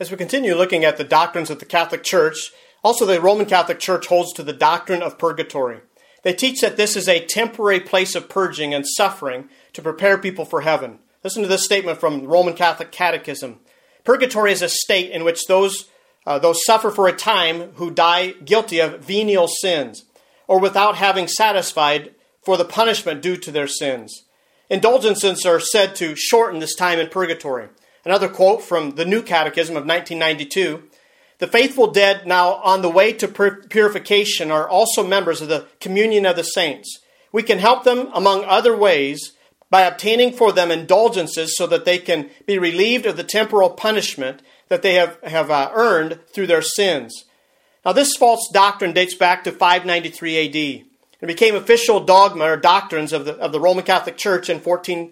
As we continue looking at the doctrines of the Catholic Church, also the Roman Catholic Church holds to the doctrine of purgatory. They teach that this is a temporary place of purging and suffering to prepare people for heaven. Listen to this statement from the Roman Catholic Catechism. Purgatory is a state in which those suffer for a time who die guilty of venial sins, or without having satisfied for the punishment due to their sins. Indulgences are said to shorten this time in purgatory. Another quote from the New Catechism of 1992, "The faithful dead now on the way to purification are also members of the communion of the saints. We can help them, among other ways, by obtaining for them indulgences so that they can be relieved of the temporal punishment that they have earned through their sins." Now, this false doctrine dates back to 593 AD. It became official dogma or doctrines of the Roman Catholic Church in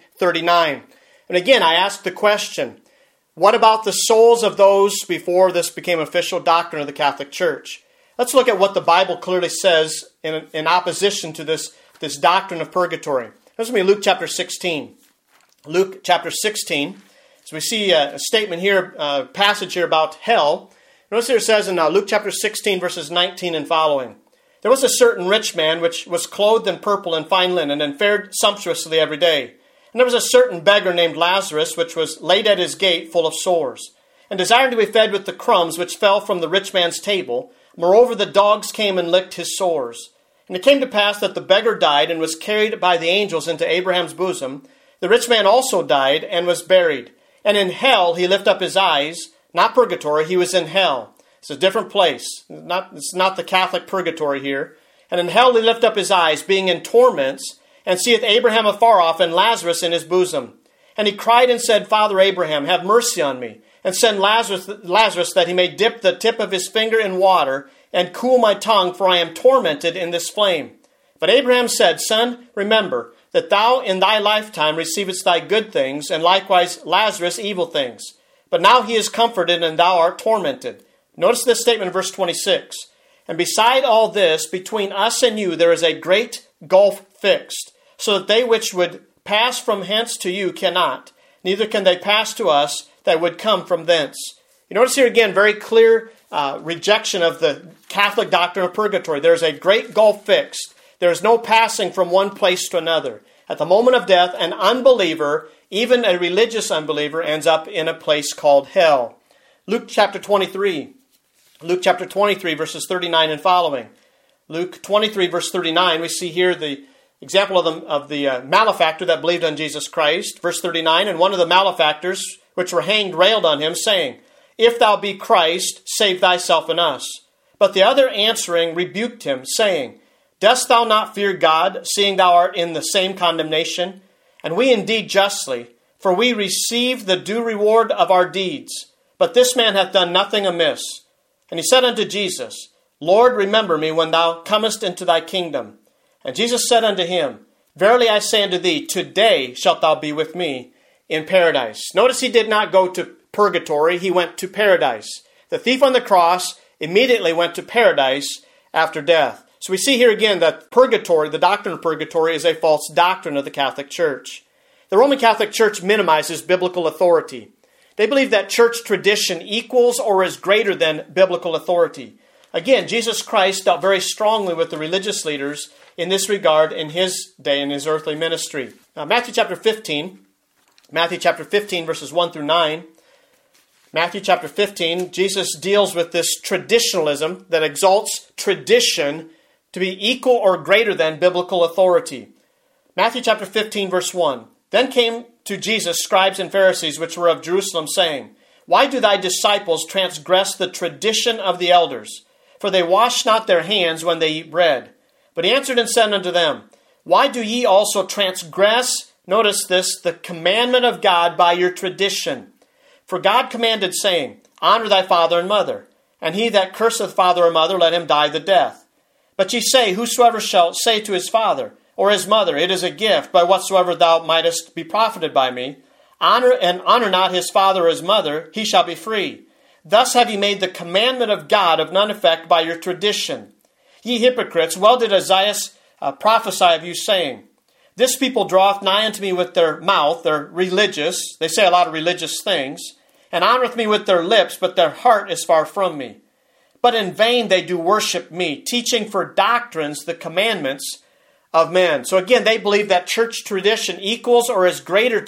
1439. And again, I ask the question, what about the souls of those before this became official doctrine of the Catholic Church? Let's look at what the Bible clearly says in opposition to this doctrine of purgatory. Listen to me, Luke chapter 16. Luke chapter 16. So we see a statement here, a passage here about hell. Notice here it says in Luke chapter 16, verses 19 and following. "There was a certain rich man which was clothed in purple and fine linen and fared sumptuously every day. And there was a certain beggar named Lazarus, which was laid at his gate full of sores, and desired to be fed with the crumbs which fell from the rich man's table. Moreover, the dogs came and licked his sores. And it came to pass that the beggar died and was carried by the angels into Abraham's bosom. The rich man also died and was buried. And in hell he lifted up his eyes," not purgatory, he was in hell. It's a different place. It's not the Catholic purgatory here. "And in hell he lifted up his eyes, being in torments, and seeth Abraham afar off, and Lazarus in his bosom. And he cried and said, Father Abraham, have mercy on me, and send Lazarus that he may dip the tip of his finger in water, and cool my tongue, for I am tormented in this flame. But Abraham said, Son, remember that thou in thy lifetime receivest thy good things, and likewise Lazarus evil things. But now he is comforted, and thou art tormented." Notice this statement in verse 26. "And beside all this, between us and you there is a great gulf fixed, so that they which would pass from hence to you cannot, neither can they pass to us that would come from thence." You notice here again, very clear rejection of the Catholic doctrine of purgatory. There is a great gulf fixed. There is no passing from one place to another. At the moment of death, an unbeliever, even a religious unbeliever, ends up in a place called hell. Luke chapter 23. Luke chapter 23, verses 39 and following. Luke 23, verse 39, we see here the example of the malefactor that believed on Jesus Christ. Verse 39, "And one of the malefactors which were hanged railed on him, saying, If thou be Christ, save thyself and us. But the other answering rebuked him, saying, Dost thou not fear God, seeing thou art in the same condemnation? And we indeed justly, for we receive the due reward of our deeds. But this man hath done nothing amiss. And he said unto Jesus, Lord, remember me when thou comest into thy kingdom. And Jesus said unto him, Verily I say unto thee, today shalt thou be with me in paradise." Notice he did not go to purgatory, he went to paradise. The thief on the cross immediately went to paradise after death. So we see here again that purgatory, the doctrine of purgatory, is a false doctrine of the Catholic Church. The Roman Catholic Church minimizes biblical authority. They believe that church tradition equals or is greater than biblical authority. Again, Jesus Christ dealt very strongly with the religious leaders in this regard in his day, in his earthly ministry. Matthew chapter 15, verses 1 through 9. Matthew chapter 15, Jesus deals with this traditionalism that exalts tradition to be equal or greater than biblical authority. Matthew chapter 15, verse 1. "Then came to Jesus scribes and Pharisees which were of Jerusalem, saying, Why do thy disciples transgress the tradition of the elders? For they wash not their hands when they eat bread. But he answered and said unto them, Why do ye also transgress," notice this, "the commandment of God by your tradition? For God commanded, saying, Honor thy father and mother, and he that curseth father or mother, let him die the death. But ye say, Whosoever shall say to his father or his mother, It is a gift, by whatsoever thou mightest be profited by me, honor not his father or his mother, he shall be free. Thus have ye made the commandment of God of none effect by your tradition. Ye hypocrites, well did Isaiah prophesy of you, saying, This people draweth nigh unto me with their mouth," they're religious, they say a lot of religious things, and honoreth me with their lips, but their heart is far from me. But in vain they do worship me, teaching for doctrines the commandments of men. So again, they believe that church tradition equals or is greater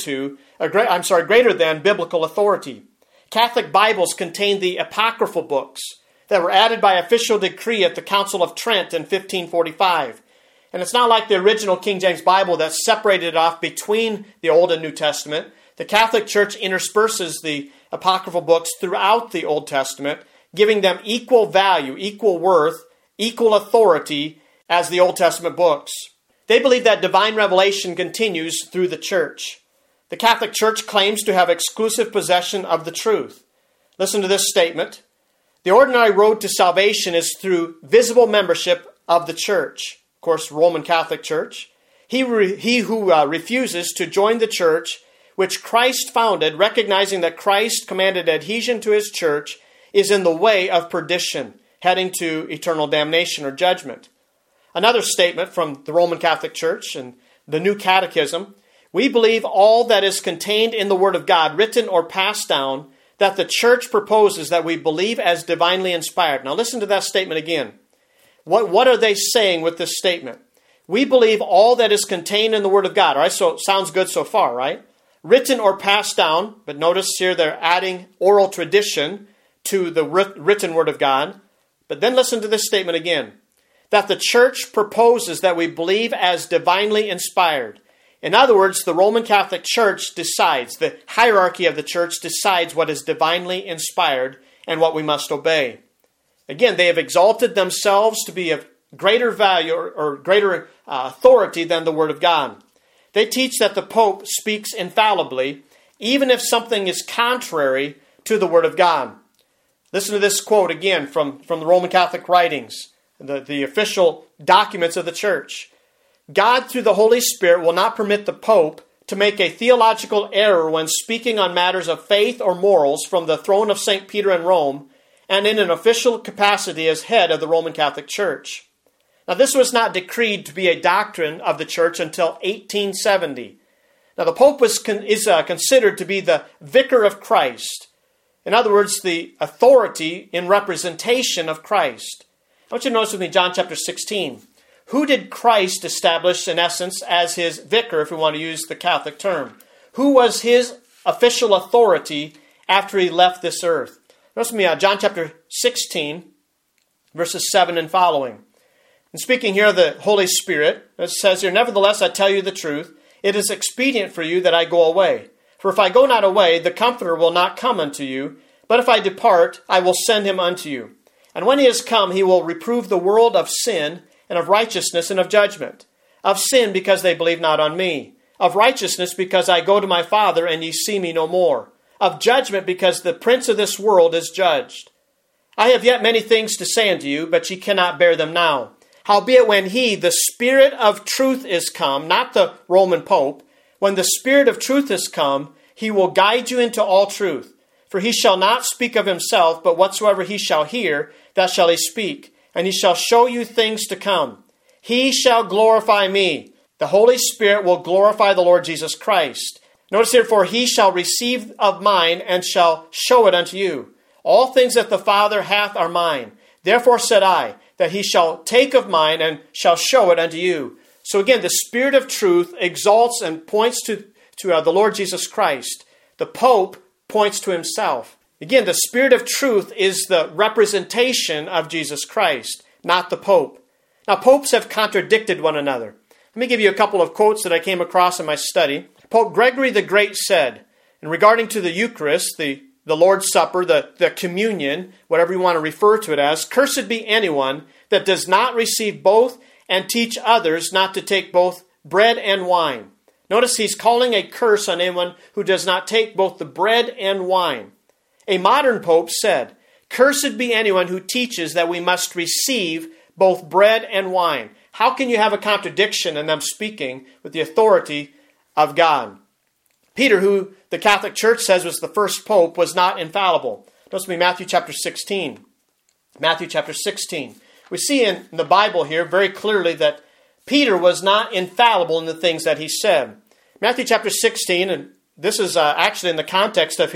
than biblical authority. Catholic Bibles contain the apocryphal books that were added by official decree at the Council of Trent in 1545. And it's not like the original King James Bible that separated off between the Old and New Testament. The Catholic Church intersperses the apocryphal books throughout the Old Testament, giving them equal value, equal worth, equal authority as the Old Testament books. They believe that divine revelation continues through the church. The Catholic Church claims to have exclusive possession of the truth. Listen to this statement. The ordinary road to salvation is through visible membership of the church. Of course, Roman Catholic Church. He who refuses to join the church which Christ founded, recognizing that Christ commanded adhesion to his church, is in the way of perdition, heading to eternal damnation or judgment. Another statement from the Roman Catholic Church and the New Catechism. We believe all that is contained in the Word of God, written or passed down, that the church proposes that we believe as divinely inspired. Now listen to that statement again. What are they saying with this statement? We believe all that is contained in the Word of God. All right, so sounds good so far, right? Written or passed down, but notice here they're adding oral tradition to the written Word of God. But then listen to this statement again. That the church proposes that we believe as divinely inspired. In other words, the Roman Catholic Church decides, the hierarchy of the church decides what is divinely inspired and what we must obey. Again, they have exalted themselves to be of greater value or greater authority than the Word of God. They teach that the Pope speaks infallibly, even if something is contrary to the Word of God. Listen to this quote again from the Roman Catholic writings, the official documents of the Church. God, through the Holy Spirit, will not permit the Pope to make a theological error when speaking on matters of faith or morals from the throne of St. Peter in Rome and in an official capacity as head of the Roman Catholic Church. Now, this was not decreed to be a doctrine of the Church until 1870. Now, the Pope is considered to be the vicar of Christ. In other words, the authority in representation of Christ. I want you to notice with me John chapter 16. Who did Christ establish, in essence, as his vicar, if we want to use the Catholic term? Who was his official authority after he left this earth? Notice with me John chapter 16, verses 7 and following. And speaking here of the Holy Spirit, it says here, Nevertheless, I tell you the truth, it is expedient for you that I go away. For if I go not away, the Comforter will not come unto you. But if I depart, I will send him unto you. And when he is come, he will reprove the world of sin, and of righteousness, and of judgment. Of sin, because they believe not on me. Of righteousness, because I go to my Father, and ye see me no more. Of judgment, because the prince of this world is judged. I have yet many things to say unto you, but ye cannot bear them now. Howbeit when he, the Spirit of truth, is come, not the Roman Pope, when the Spirit of truth is come, he will guide you into all truth. For he shall not speak of himself, but whatsoever he shall hear, that shall he speak. And he shall show you things to come. He shall glorify me. The Holy Spirit will glorify the Lord Jesus Christ. Notice here, for he shall receive of mine, and shall show it unto you. All things that the Father hath are mine. Therefore said I, that he shall take of mine, and shall show it unto you. So again, the Spirit of truth exalts and points to the Lord Jesus Christ. The Pope points to himself. Again, the Spirit of truth is the representation of Jesus Christ, not the Pope. Now, popes have contradicted one another. Let me give you a couple of quotes that I came across in my study. Pope Gregory the Great said, in regarding to the Eucharist, the Lord's Supper, the communion, whatever you want to refer to it as, cursed be anyone that does not receive both and teach others not to take both bread and wine. Notice he's calling a curse on anyone who does not take both the bread and wine. A modern pope said, Cursed be anyone who teaches that we must receive both bread and wine. How can you have a contradiction in them speaking with the authority of God? Peter, who the Catholic Church says was the first pope, was not infallible. Notice me Matthew chapter 16. Matthew chapter 16. We see in the Bible here very clearly that Peter was not infallible in the things that he said. Matthew chapter 16, and this is actually in the context of his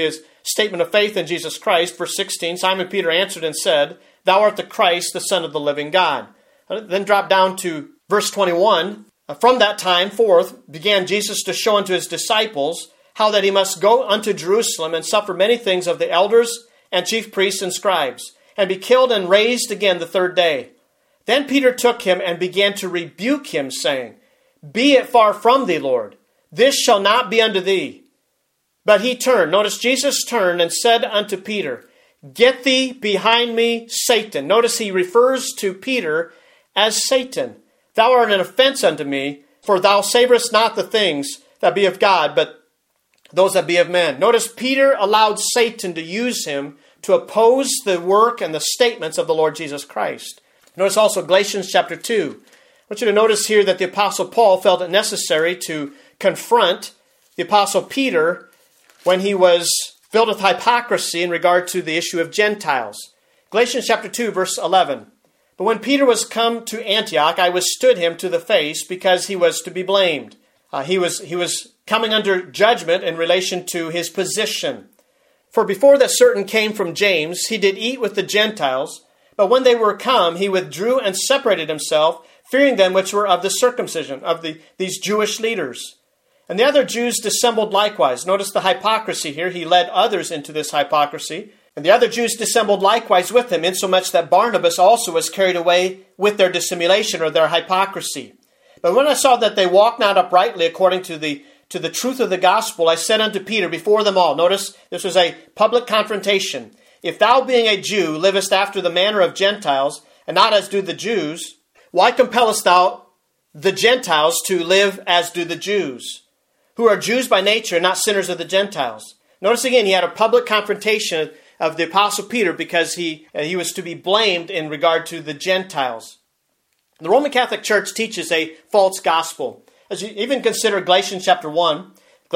statement of faith in Jesus Christ. Verse 16, Simon Peter answered and said, "Thou art the Christ, the Son of the living God." Then drop down to verse 21. From that time forth began Jesus to show unto his disciples how that he must go unto Jerusalem and suffer many things of the elders and chief priests and scribes, and be killed and raised again the third day. Then Peter took him and began to rebuke him, saying, "Be it far from thee, Lord. This shall not be unto thee." But he turned. Notice Jesus turned and said unto Peter, "Get thee behind me, Satan." Notice he refers to Peter as Satan. "Thou art an offense unto me, for thou savorest not the things that be of God, but those that be of men." Notice Peter allowed Satan to use him to oppose the work and the statements of the Lord Jesus Christ. Notice also Galatians chapter 2. I want you to notice here that the Apostle Paul felt it necessary to confront the Apostle Peter when he was filled with hypocrisy in regard to the issue of Gentiles. Galatians chapter 2, verse 11. "But when Peter was come to Antioch, I withstood him to the face, because he was to be blamed." He was coming under judgment in relation to his position. "For before that certain came from James, he did eat with the Gentiles, but when they were come, he withdrew and separated himself, fearing them which were of the circumcision," of these Jewish leaders. "And the other Jews dissembled likewise." Notice the hypocrisy here. He led others into this hypocrisy. "And the other Jews dissembled likewise with him, insomuch that Barnabas also was carried away with their dissimulation," or their hypocrisy. "But when I saw that they walked not uprightly according to the truth of the gospel, I said unto Peter before them all," notice this was a public confrontation, "If thou being a Jew livest after the manner of Gentiles, and not as do the Jews, why compellest thou the Gentiles to live as do the Jews, who are Jews by nature, not sinners of the Gentiles?" Notice again, he had a public confrontation of the Apostle Peter because he was to be blamed in regard to the Gentiles. The Roman Catholic Church teaches a false gospel. As you even consider Galatians chapter 1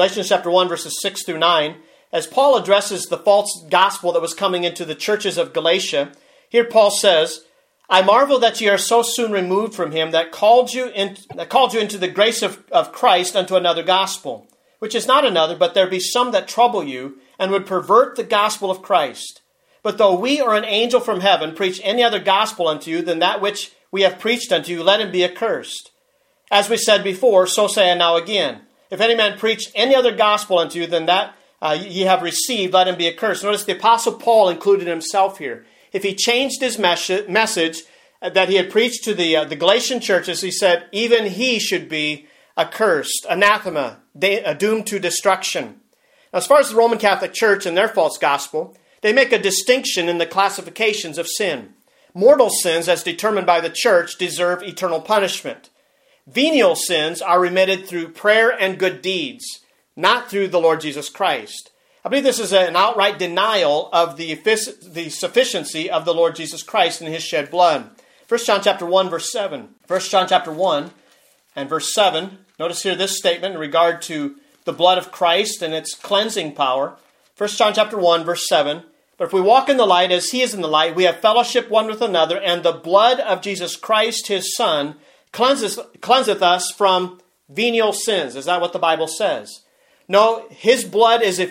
verses 6 through 9, as Paul addresses the false gospel that was coming into the churches of Galatia, here Paul says, "I marvel that ye are so soon removed from him that called you into the grace of Christ unto another gospel, which is not another, but there be some that trouble you, and would pervert the gospel of Christ. But though we or an angel from heaven preach any other gospel unto you than that which we have preached unto you, let him be accursed. As we said before, so say I now again. If any man preach any other gospel unto you than that ye have received, let him be accursed." Notice the Apostle Paul included himself here. If he changed his message that he had preached to the Galatian churches, he said, even he should be accursed, anathema, doomed to destruction. Now, as far as the Roman Catholic Church and their false gospel, they make a distinction in the classifications of sin. Mortal sins, as determined by the church, deserve eternal punishment. Venial sins are remitted through prayer and good deeds, not through the Lord Jesus Christ. I believe this is an outright denial of the sufficiency of the Lord Jesus Christ and his shed blood. 1 John chapter 1, verse 7. 1 John chapter 1 and verse 7. Notice here this statement in regard to the blood of Christ and its cleansing power. 1 John chapter 1, verse 7. "But if we walk in the light as he is in the light, we have fellowship one with another, and the blood of Jesus Christ, his Son, cleanseth us from venial sins." Is that what the Bible says? No, his blood is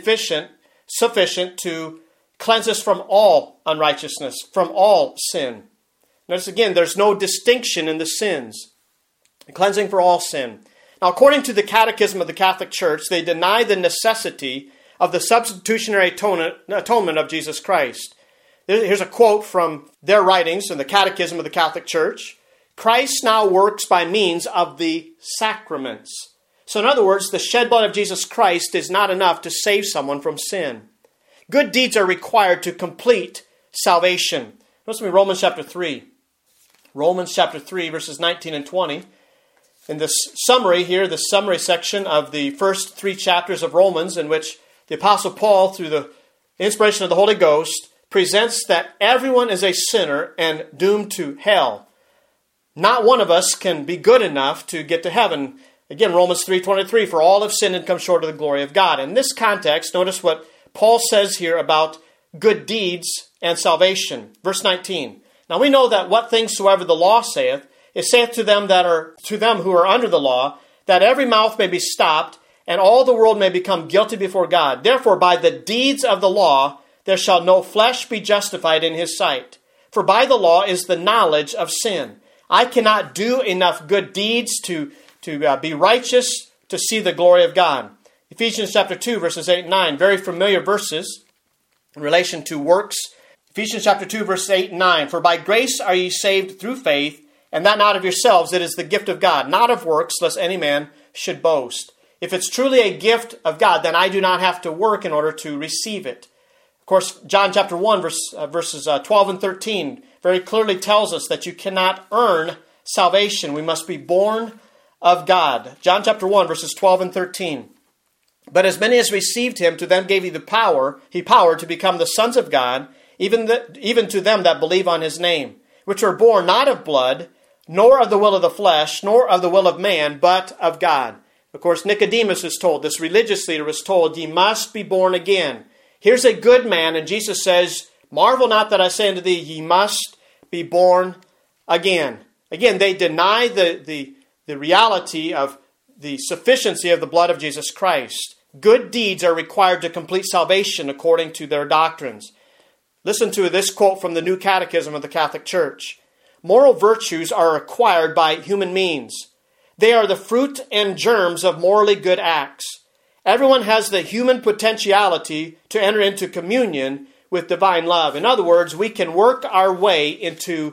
sufficient to cleanse us from all unrighteousness, from all sin. Notice again, there's no distinction in the sins. Cleansing for all sin. Now, according to the Catechism of the Catholic Church, they deny the necessity of the substitutionary atonement of Jesus Christ. Here's a quote from their writings in the Catechism of the Catholic Church. "Christ now works by means of the sacraments." So in other words, the shed blood of Jesus Christ is not enough to save someone from sin. Good deeds are required to complete salvation. Listen to me, Romans chapter 3. Romans chapter 3, verses 19 and 20. In this summary here, the summary section of the first 3 chapters of Romans, in which the Apostle Paul, through the inspiration of the Holy Ghost, presents that everyone is a sinner and doomed to hell. Not one of us can be good enough to get to heaven. Again, Romans 3:23, "For all have sinned and come short of the glory of God." In this context, notice what Paul says here about good deeds and salvation. Verse 19, "Now we know that what things soever the law saith, it saith to them who are under the law, that every mouth may be stopped, and all the world may become guilty before God. Therefore, by the deeds of the law, there shall no flesh be justified in his sight. For by the law is the knowledge of sin. I cannot do enough good deeds to be righteous to see the glory of God. Ephesians chapter 2, verses 8 and 9, very familiar verses in relation to works. Ephesians chapter 2, verses 8 and 9, For by grace are ye saved through faith, and that not of yourselves, it is the gift of God, not of works, lest any man should boast. If it's truly a gift of God, then I do not have to work in order to receive it. Of course, John chapter 1, verses 12 and 13, very clearly tells us that you cannot earn salvation. We must be born of God. John chapter 1, verses 12 and 13. But as many as received him, to them gave he power to become the sons of God, even to them that believe on his name, which were born not of blood, nor of the will of the flesh, nor of the will of man, but of God. Of course, Nicodemus is told, this religious leader was told, ye must be born again. Here's a good man, and Jesus says, marvel not that I say unto thee, ye must be born again. Again, they deny the reality of the sufficiency of the blood of Jesus Christ. Good deeds are required to complete salvation according to their doctrines. Listen to this quote from the New Catechism of the Catholic Church. Moral virtues are acquired by human means. They are the fruit and germs of morally good acts. Everyone has the human potentiality to enter into communion with divine love. In other words, we can work our way into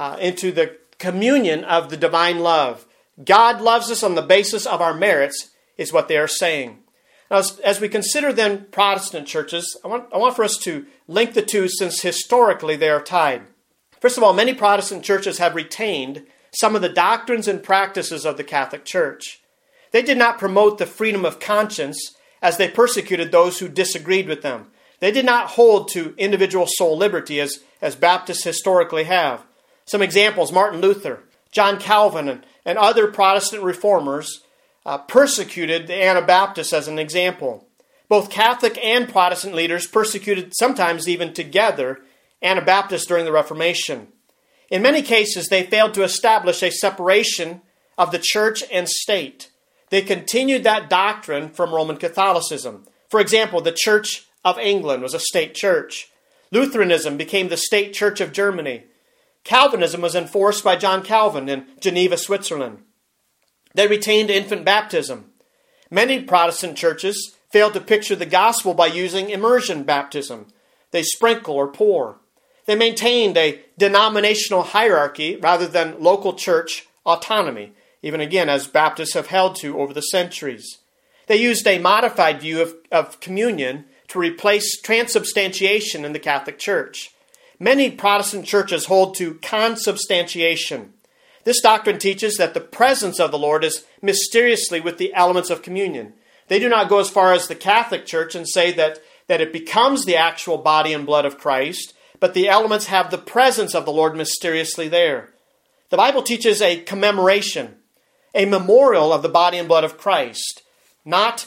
the communion of the divine love. God loves us on the basis of our merits, is what they are saying. Now, as we consider then Protestant churches, I want for us to link the two, since historically they are tied. First of all, many Protestant churches have retained some of the doctrines and practices of the Catholic Church. They did not promote the freedom of conscience as they persecuted those who disagreed with them. They did not hold to individual soul liberty as Baptists historically have. Some examples, Martin Luther, John Calvin, and other Protestant reformers persecuted the Anabaptists as an example. Both Catholic and Protestant leaders persecuted, sometimes even together, Anabaptists during the Reformation. In many cases, they failed to establish a separation of the church and state. They continued that doctrine from Roman Catholicism. For example, the Church of England was a state church. Lutheranism became the state church of Germany. Calvinism was enforced by John Calvin in Geneva, Switzerland. They retained infant baptism. Many Protestant churches failed to picture the gospel by using immersion baptism. They sprinkle or pour. They maintained a denominational hierarchy rather than local church autonomy, even again as Baptists have held to over the centuries. They used a modified view of communion to replace transubstantiation in the Catholic Church. Many Protestant churches hold to consubstantiation. This doctrine teaches that the presence of the Lord is mysteriously with the elements of communion. They do not go as far as the Catholic Church and say that it becomes the actual body and blood of Christ, but the elements have the presence of the Lord mysteriously there. The Bible teaches a commemoration, a memorial of the body and blood of Christ, not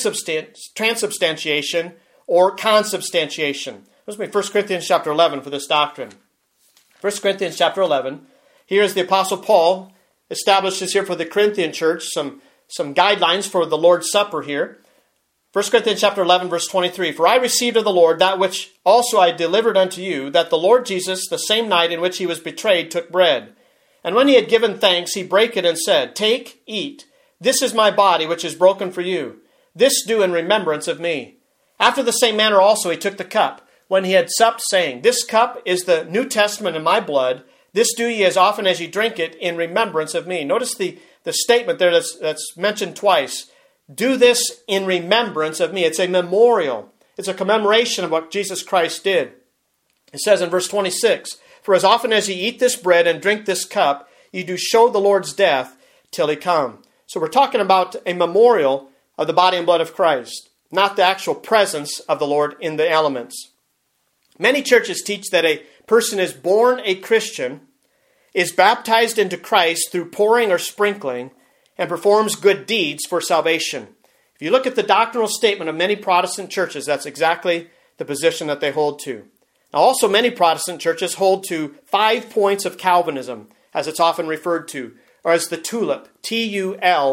transubstantiation or consubstantiation. Let's read 1 Corinthians chapter 11 for this doctrine. 1 Corinthians chapter 11. Here is the Apostle Paul establishes here for the Corinthian church some guidelines for the Lord's Supper here. 1 Corinthians chapter 11, verse 23. For I received of the Lord that which also I delivered unto you, that the Lord Jesus, the same night in which he was betrayed, took bread. And when he had given thanks, he brake it and said, Take, eat. This is my body, which is broken for you. This do in remembrance of me. After the same manner also he took the cup, when he had supped, saying, This cup is the New Testament in my blood. This do ye as often as ye drink it in remembrance of me. Notice the statement there that's mentioned twice. Do this in remembrance of me. It's a memorial. It's a commemoration of what Jesus Christ did. It says in verse 26, For as often as ye eat this bread and drink this cup, ye do show the Lord's death till he come. So we're talking about a memorial of the body and blood of Christ, not the actual presence of the Lord in the elements. Many churches teach that a person is born a Christian, is baptized into Christ through pouring or sprinkling, and performs good deeds for salvation. If you look at the doctrinal statement of many Protestant churches, that's exactly the position that they hold to. Now, also many Protestant churches hold to 5 points of Calvinism, as it's often referred to, or as the TULIP, T-U-L-I-P,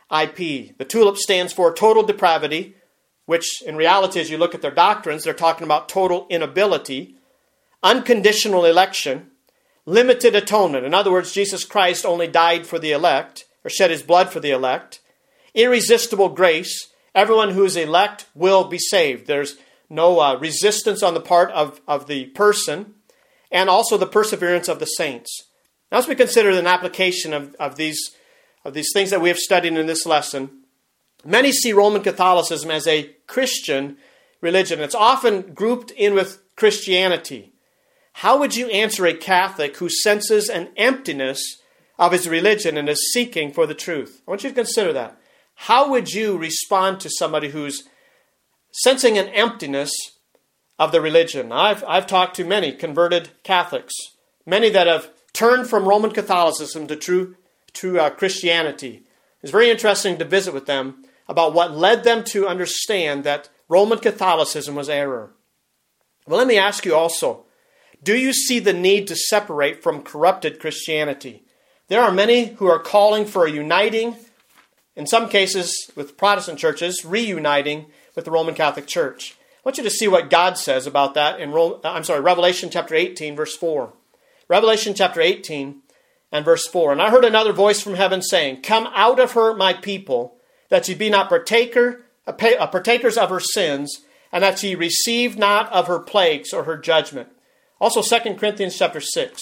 IP. The tulip stands for total depravity, which in reality, as you look at their doctrines, they're talking about total inability, unconditional election, limited atonement. In other words, Jesus Christ only died for the elect, or shed his blood for the elect. Irresistible grace. Everyone who is elect will be saved. There's no resistance on the part of the person, and also the perseverance of the saints. Now, as we consider an application of these things that we have studied in this lesson, many see Roman Catholicism as a Christian religion. It's often grouped in with Christianity. How would you answer a Catholic who senses an emptiness of his religion and is seeking for the truth? I want you to consider that. How would you respond to somebody who's sensing an emptiness of the religion? I've talked to many converted Catholics, many that have turned from Roman Catholicism to true Christianity. It's very interesting to visit with them about what led them to understand that Roman Catholicism was error. Well, let me ask you also, do you see the need to separate from corrupted Christianity? There are many who are calling for a uniting, in some cases with Protestant churches, reuniting with the Roman Catholic Church. I want you to see what God says about that in Revelation chapter 18, verse 4. Revelation chapter 18 and verse 4. And I heard another voice from heaven saying, "Come out of her, my people, that ye be not partakers of her sins, and that ye receive not of her plagues or her judgment." Also 2 Corinthians chapter 6.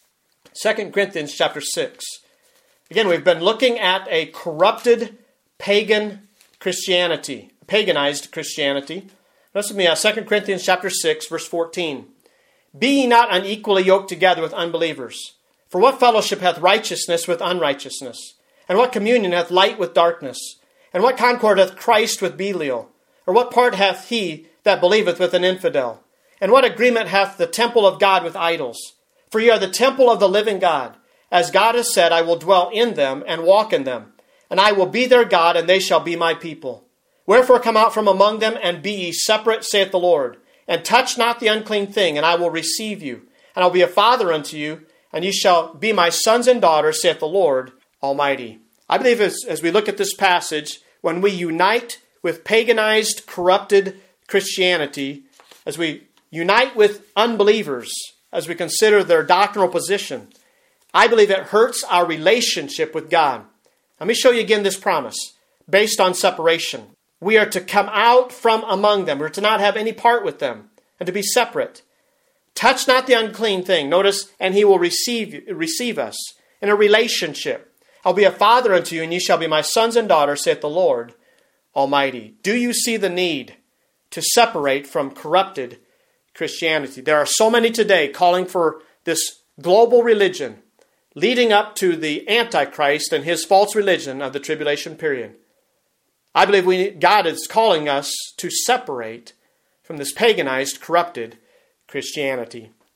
2 Corinthians chapter 6. Again, we've been looking at a corrupted pagan Christianity, paganized Christianity. Listen to me, 2 Corinthians chapter 6, verse 14. "Be ye not unequally yoked together with unbelievers. For what fellowship hath righteousness with unrighteousness? And what communion hath light with darkness? And what concord hath Christ with Belial? Or what part hath he that believeth with an infidel? And what agreement hath the temple of God with idols? For ye are the temple of the living God. As God has said, I will dwell in them and walk in them. And I will be their God, and they shall be my people. Wherefore come out from among them, and be ye separate, saith the Lord. And touch not the unclean thing, and I will receive you. And I will be a father unto you, and ye shall be my sons and daughters, saith the Lord Almighty." I believe as we look at this passage, when we unite with paganized, corrupted Christianity, as we unite with unbelievers, as we consider their doctrinal position, I believe it hurts our relationship with God. Let me show you again this promise based on separation. We are to come out from among them. We're to not have any part with them and to be separate. Touch not the unclean thing. Notice, and he will receive us in a relationship. I'll be a father unto you, and ye shall be my sons and daughters, saith the Lord Almighty. Do you see the need to separate from corrupted Christianity? There are so many today calling for this global religion leading up to the Antichrist and his false religion of the tribulation period. I believe God is calling us to separate from this paganized, corrupted Christianity.